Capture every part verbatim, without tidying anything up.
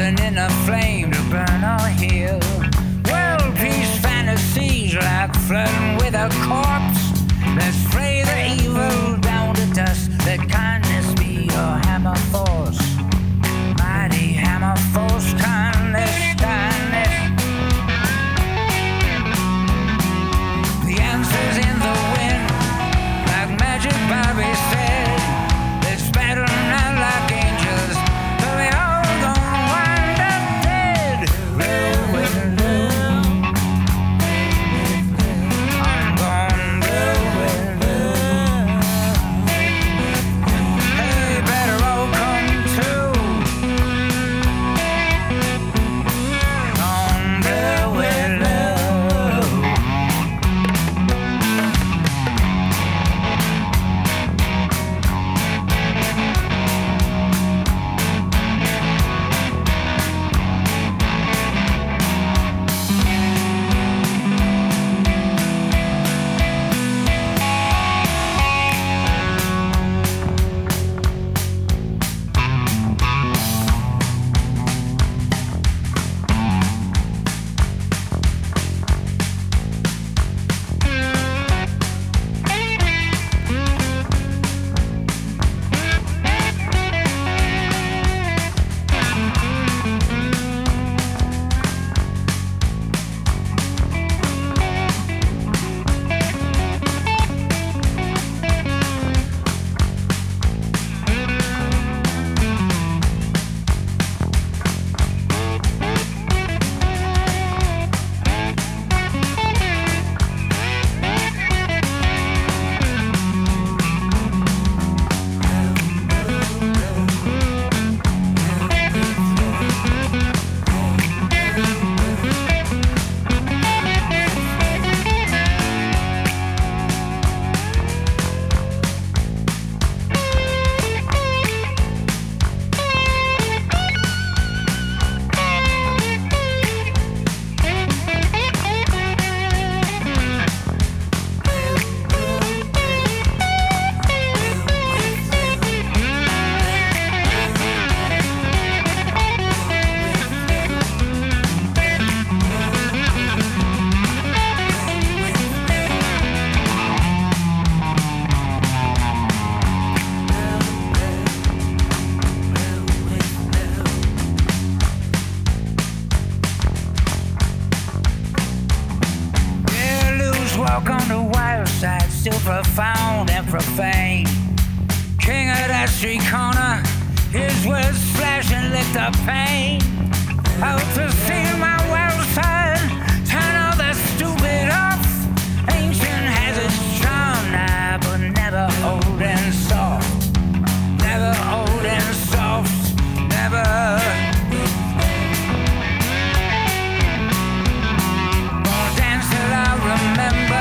burning in a flame to burn or heal. World peace fantasies like flirting with a corpse. Let's fray the evil down to dust. Let kindness be your hammer force. Mighty hammer force, kindness, kindness. The answer's in the wind, like magic Bobby said. Let's battle not like angels, but we all gonna wind up dead. Roll with love. I'm gonna roll with love. Hey, better all come true. Gonna roll with love. Walk on the wild side, still profound and profane. King of that street corner, his words flash and lick the pain. Out to see my wild side, turn all the stupid off. Ancient has its charm now, but never old and soft. Never old and soft, never. Gonna dance till I remember.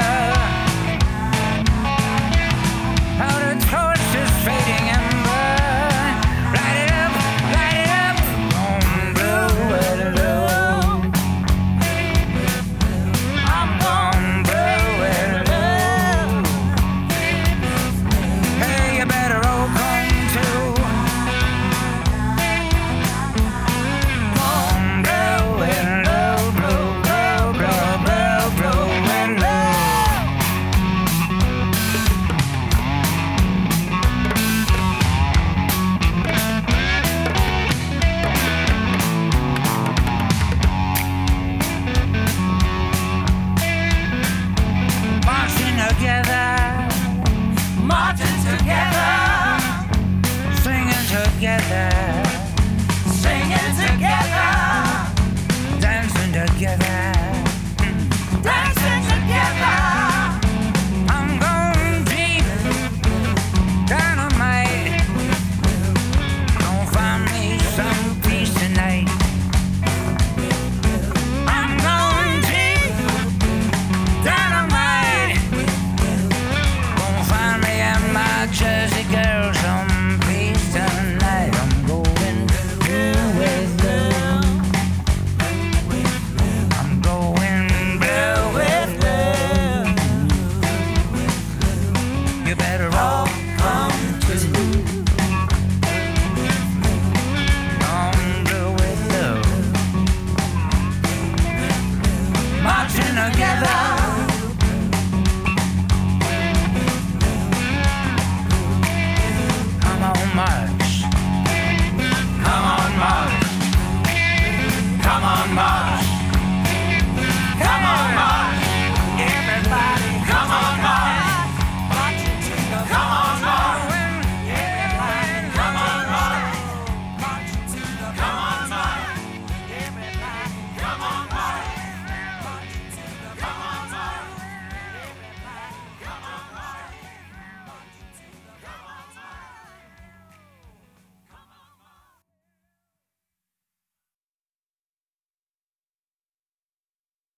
Marching together, singing together.